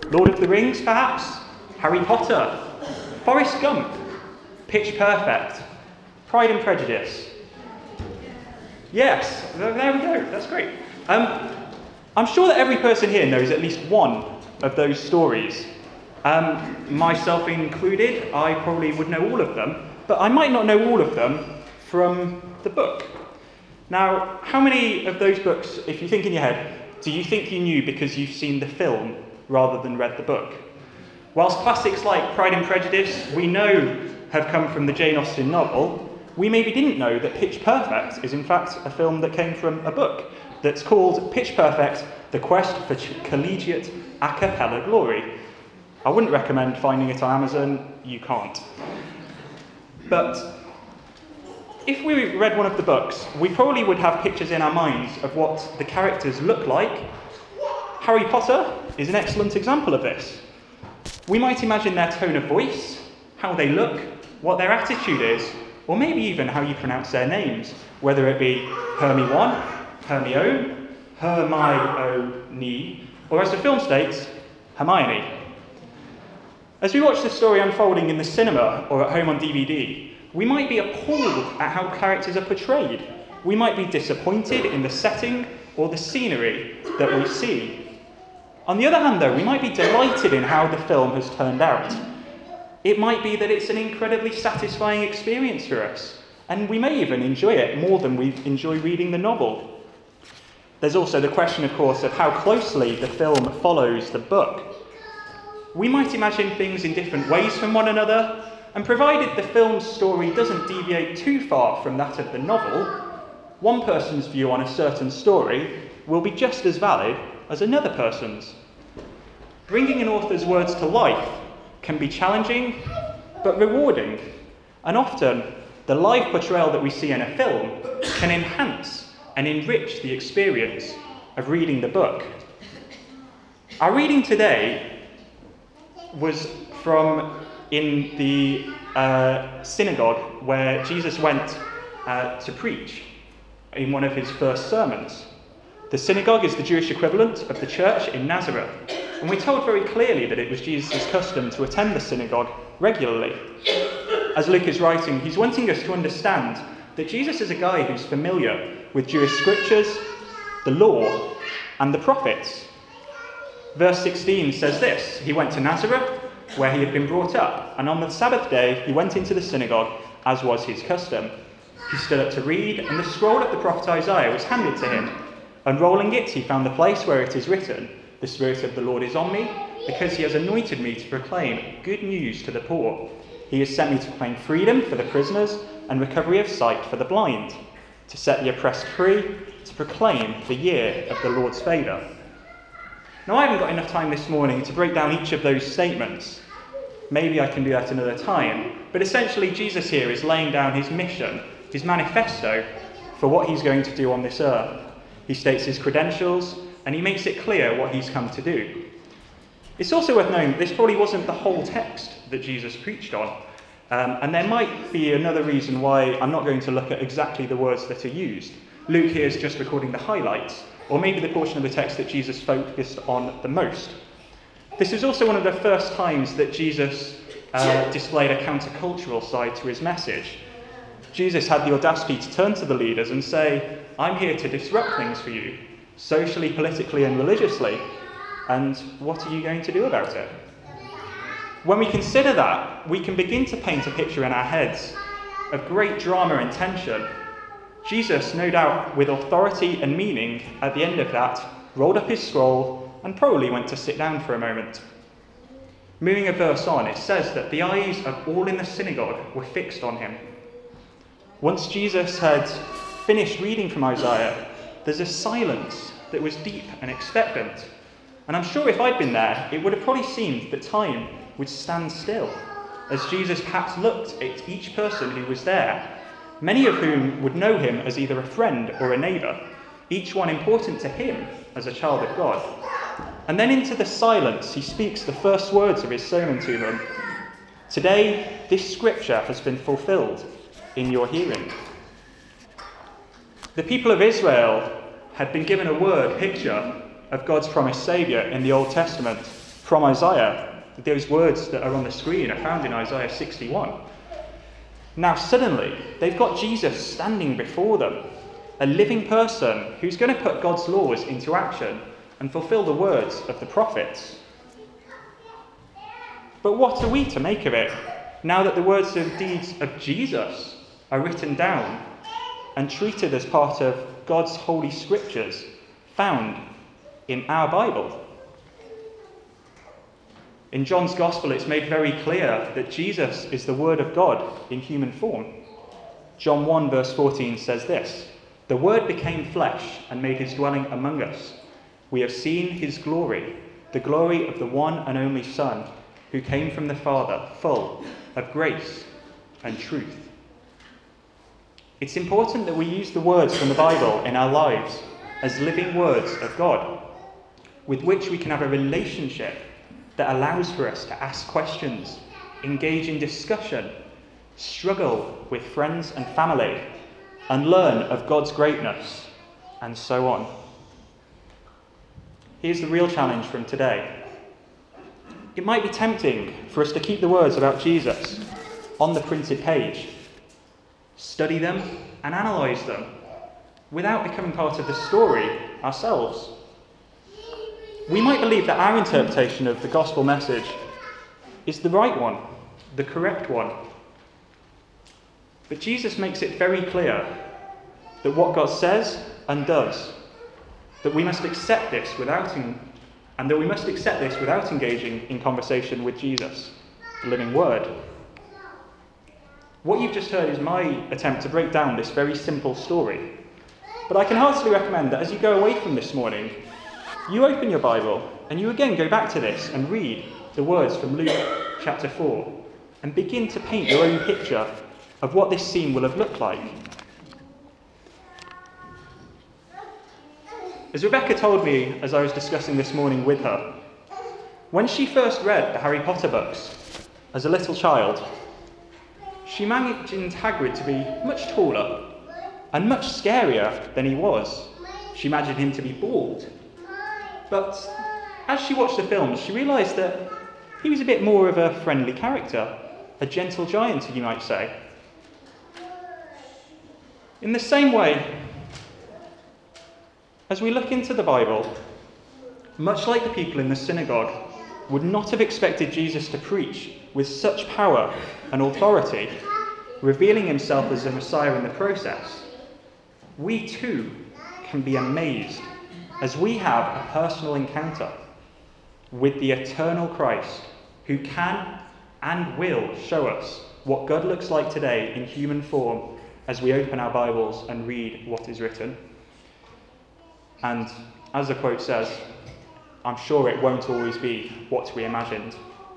Lord of the Rings, perhaps? Harry Potter? Forrest Gump? Pitch Perfect? Pride and Prejudice? Yes, there we go, that's great. I'm sure that every person here knows at least one of those stories. Myself included, I probably would know all of them, but I might not know all of them from the book. Now, how many of those books, if you think in your head, do you think you knew because you've seen the film rather than read the book? Whilst classics like Pride and Prejudice we know have come from the Jane Austen novel, we maybe didn't know that Pitch Perfect is in fact a film that came from a book that's called Pitch Perfect: The Quest for Collegiate A Cappella Glory. I wouldn't recommend finding it on Amazon, you can't. But if we read one of the books, we probably would have pictures in our minds of what the characters look like. Harry Potter is an excellent example of this. We might imagine their tone of voice, how they look, what their attitude is, or maybe even how you pronounce their names, whether it be Hermione, Hermione, Hermione, or as the film states, Hermione. As we watch the story unfolding in the cinema or at home on DVD, we might be appalled at how characters are portrayed. We might be disappointed in the setting or the scenery that we see. On the other hand, though, we might be delighted in how the film has turned out. It might be that it's an incredibly satisfying experience for us, and we may even enjoy it more than we enjoy reading the novel. There's also the question, of course, of how closely the film follows the book. We might imagine things in different ways from one another, and provided the film's story doesn't deviate too far from that of the novel, one person's view on a certain story will be just as valid as another person's. Bringing an author's words to life can be challenging, but rewarding, and often the live portrayal that we see in a film can enhance and enrich the experience of reading the book. Our reading today was from in the synagogue where Jesus went to preach in one of his first sermons. The synagogue is the Jewish equivalent of the church in Nazareth, and we're told very clearly that it was Jesus' custom to attend the synagogue regularly. As Luke is writing, he's wanting us to understand that Jesus is a guy who's familiar with Jewish scriptures, the law, and the prophets. Verse 16 says this: he went to Nazareth, where he had been brought up, and on the Sabbath day he went into the synagogue, as was his custom. He stood up to read, and the scroll of the prophet Isaiah was handed to him. Unrolling it, he found the place where it is written, "The Spirit of the Lord is on me, because he has anointed me to proclaim good news to the poor. He has sent me to proclaim freedom for the prisoners and recovery of sight for the blind, to set the oppressed free, to proclaim the year of the Lord's favour." Now, I haven't got enough time this morning to break down each of those statements. Maybe I can do that another time. But essentially, Jesus here is laying down his mission, his manifesto, for what he's going to do on this earth. He states his credentials, and he makes it clear what he's come to do. It's also worth knowing that this probably wasn't the whole text that Jesus preached on. And there might be another reason why I'm not going to look at exactly the words that are used. Luke here is just recording the highlights, or maybe the portion of the text that Jesus focused on the most. This is also one of the first times that Jesus displayed a countercultural side to his message. Jesus had the audacity to turn to the leaders and say, "I'm here to disrupt things for you, socially, politically, and religiously, and what are you going to do about it?" When we consider that, we can begin to paint a picture in our heads of great drama and tension. Jesus, no doubt with authority and meaning, at the end of that, rolled up his scroll and probably went to sit down for a moment. Moving a verse on, it says that the eyes of all in the synagogue were fixed on him. Once Jesus had finished reading from Isaiah, there's a silence that was deep and expectant. And I'm sure if I'd been there, it would have probably seemed that time would stand still, as Jesus perhaps looked at each person who was there, many of whom would know him as either a friend or a neighbour, each one important to him as a child of God. And then into the silence, he speaks the first words of his sermon to them. "Today, this scripture has been fulfilled in your hearing." The people of Israel had been given a word picture of God's promised Saviour in the Old Testament. from Isaiah. Those words that are on the screen are found in Isaiah 61. Now suddenly, they've got Jesus standing before them, a living person who's going to put God's laws into action and fulfill the words of the prophets. But what are we to make of it, now that the words and deeds of Jesus are written down and treated as part of God's holy scriptures found in our Bible? In John's Gospel, it's made very clear that Jesus is the Word of God in human form. John 1 verse 14 says this: "The Word became flesh and made his dwelling among us. We have seen his glory, the glory of the one and only Son, who came from the Father, full of grace and truth." It's important that we use the words from the Bible in our lives as living words of God, with which we can have a relationship that allows for us to ask questions, engage in discussion, struggle with friends and family, and learn of God's greatness, and so on. Here's the real challenge from today. It might be tempting for us to keep the words about Jesus on the printed page, study them and analyse them, without becoming part of the story ourselves. We might believe that our interpretation of the gospel message is the right one, the correct one. But Jesus makes it very clear that what God says and does, that we must accept this without engaging in conversation with Jesus, the living Word. What you've just heard is my attempt to break down this very simple story. But I can heartily recommend that as you go away from this morning, you open your Bible and you again go back to this and read the words from Luke chapter 4 and begin to paint your own picture of what this scene will have looked like. As Rebecca told me as I was discussing this morning with her, when she first read the Harry Potter books as a little child, she imagined Hagrid to be much taller and much scarier than he was. She imagined him to be bald. But as she watched the films, she realised that he was a bit more of a friendly character, a gentle giant, you might say. In the same way, as we look into the Bible, much like the people in the synagogue would not have expected Jesus to preach with such power and authority, revealing himself as the Messiah in the process, we too can be amazed as we have a personal encounter with the eternal Christ, who can and will show us what God looks like today in human form as we open our Bibles and read what is written. And as the quote says, I'm sure it won't always be what we imagined.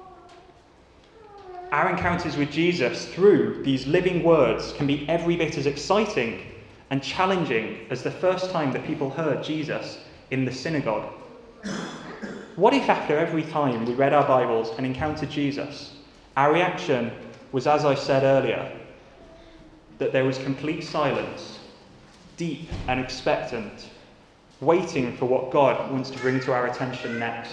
Our encounters with Jesus through these living words can be every bit as exciting and challenging as the first time that people heard Jesus in the synagogue. What if after every time we read our Bibles and encountered Jesus, our reaction was, as I said earlier, that there was complete silence, deep and expectant, waiting for what God wants to bring to our attention next?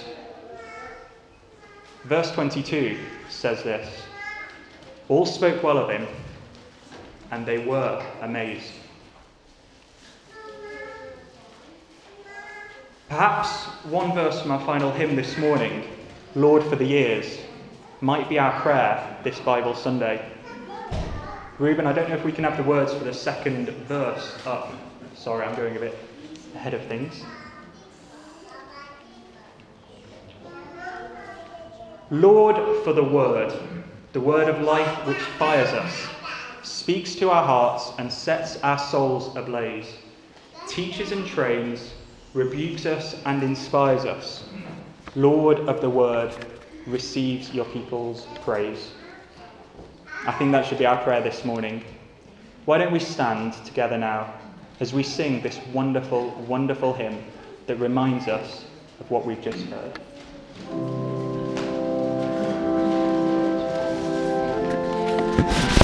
Verse 22 says this: "All spoke well of him, and they were amazed." Perhaps one verse from our final hymn this morning, "Lord for the Years," might be our prayer this Bible Sunday. Reuben, I don't know if we can have the words for the second verse up. Sorry, I'm going a bit ahead of things. Lord for the word of life which fires us, speaks to our hearts and sets our souls ablaze, teaches and trains, rebukes us and inspires us. Lord of the word, receives your people's praise. I think that should be our prayer this morning. Why don't we stand together now as we sing this wonderful, wonderful hymn that reminds us of what we've just heard.